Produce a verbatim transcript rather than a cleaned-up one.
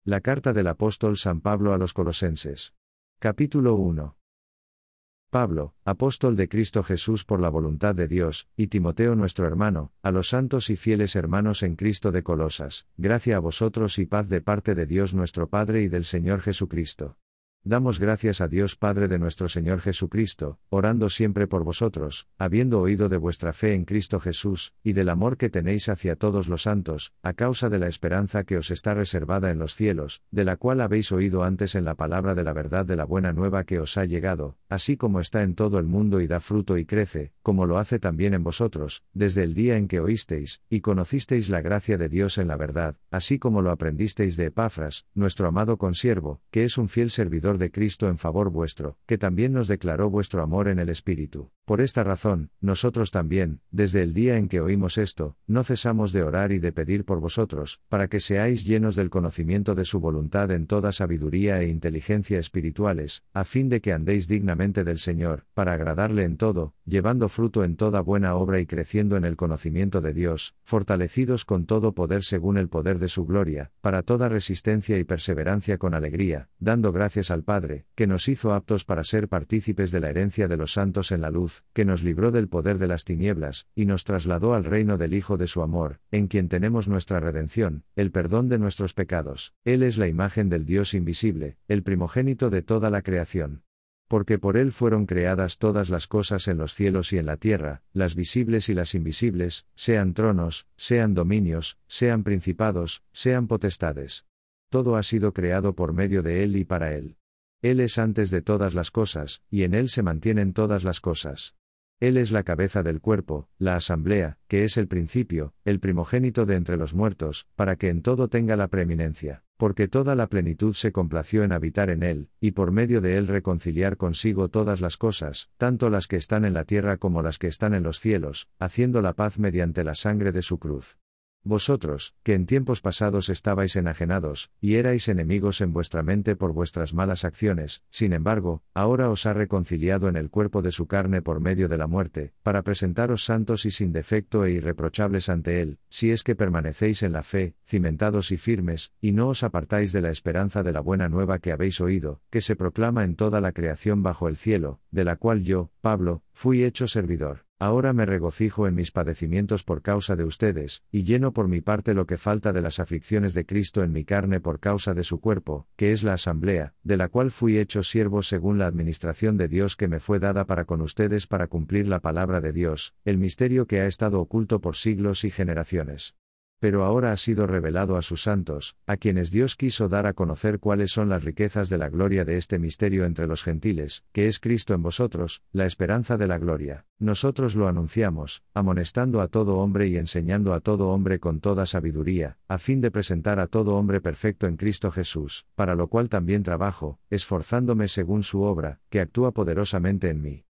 La carta del apóstol San Pablo a los Colosenses. Capítulo uno. Pablo, apóstol de Cristo Jesús por la voluntad de Dios, y Timoteo nuestro hermano, a los santos y fieles hermanos en Cristo de Colosas, gracia a vosotros y paz de parte de Dios nuestro Padre y del Señor Jesucristo. Damos gracias a Dios Padre de nuestro Señor Jesucristo, orando siempre por vosotros, habiendo oído de vuestra fe en Cristo Jesús, y del amor que tenéis hacia todos los santos, a causa de la esperanza que os está reservada en los cielos, de la cual habéis oído antes en la palabra de la verdad de la buena nueva que os ha llegado, así como está en todo el mundo y da fruto y crece, como lo hace también en vosotros, desde el día en que oísteis, y conocisteis la gracia de Dios en la verdad, así como lo aprendisteis de Epafras, nuestro amado consiervo, que es un fiel servidor de Cristo en favor vuestro, que también nos declaró vuestro amor en el Espíritu. Por esta razón, nosotros también, desde el día en que oímos esto, no cesamos de orar y de pedir por vosotros, para que seáis llenos del conocimiento de su voluntad en toda sabiduría e inteligencia espirituales, a fin de que andéis dignamente del Señor, para agradarle en todo, llevando fruto en toda buena obra y creciendo en el conocimiento de Dios, fortalecidos con todo poder según el poder de su gloria, para toda resistencia y perseverancia con alegría, dando gracias al Padre, que nos hizo aptos para ser partícipes de la herencia de los santos en la luz, que nos libró del poder de las tinieblas, y nos trasladó al reino del Hijo de su amor, en quien tenemos nuestra redención, el perdón de nuestros pecados. Él es la imagen del Dios invisible, el primogénito de toda la creación. Porque por él fueron creadas todas las cosas en los cielos y en la tierra, las visibles y las invisibles, sean tronos, sean dominios, sean principados, sean potestades. Todo ha sido creado por medio de él y para él. Él es antes de todas las cosas, y en él se mantienen todas las cosas. Él es la cabeza del cuerpo, la asamblea, que es el principio, el primogénito de entre los muertos, para que en todo tenga la preeminencia, porque toda la plenitud se complació en habitar en él, y por medio de él reconciliar consigo todas las cosas, tanto las que están en la tierra como las que están en los cielos, haciendo la paz mediante la sangre de su cruz. Vosotros, que en tiempos pasados estabais enajenados, y erais enemigos en vuestra mente por vuestras malas acciones, sin embargo, ahora os ha reconciliado en el cuerpo de su carne por medio de la muerte, para presentaros santos y sin defecto e irreprochables ante él, si es que permanecéis en la fe, cimentados y firmes, y no os apartáis de la esperanza de la buena nueva que habéis oído, que se proclama en toda la creación bajo el cielo, de la cual yo, Pablo, fui hecho servidor. Ahora me regocijo en mis padecimientos por causa de ustedes, y lleno por mi parte lo que falta de las aflicciones de Cristo en mi carne por causa de su cuerpo, que es la asamblea, de la cual fui hecho siervo según la administración de Dios que me fue dada para con ustedes para cumplir la palabra de Dios, el misterio que ha estado oculto por siglos y generaciones. Pero ahora ha sido revelado a sus santos, a quienes Dios quiso dar a conocer cuáles son las riquezas de la gloria de este misterio entre los gentiles, que es Cristo en vosotros, la esperanza de la gloria. Nosotros lo anunciamos, amonestando a todo hombre y enseñando a todo hombre con toda sabiduría, a fin de presentar a todo hombre perfecto en Cristo Jesús, para lo cual también trabajo, esforzándome según su obra, que actúa poderosamente en mí.